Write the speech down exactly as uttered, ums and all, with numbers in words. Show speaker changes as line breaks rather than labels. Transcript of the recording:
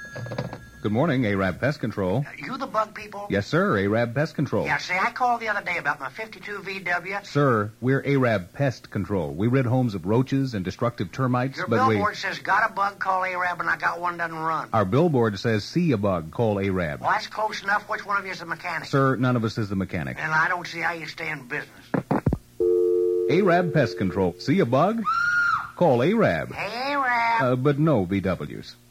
Good morning, Arab Pest Control.
Uh, you the bug people?
Yes, sir, Arab Pest Control.
Yeah, say, I called the other day about my fifty-two V W.
Sir, we're Arab Pest Control. We rid homes of roaches and destructive termites,
Your
but
billboard
we...
says, got a bug, call Arab, and I got one doesn't run.
Our billboard says, see a bug, call Arab.
Well, that's close enough. Which one of you is the mechanic?
Sir, none of us is the mechanic.
And I don't see how you stay in business.
Arab Pest Control. See a bug? Call Arab.
Hey, Arab.
Uh, but no B Ws.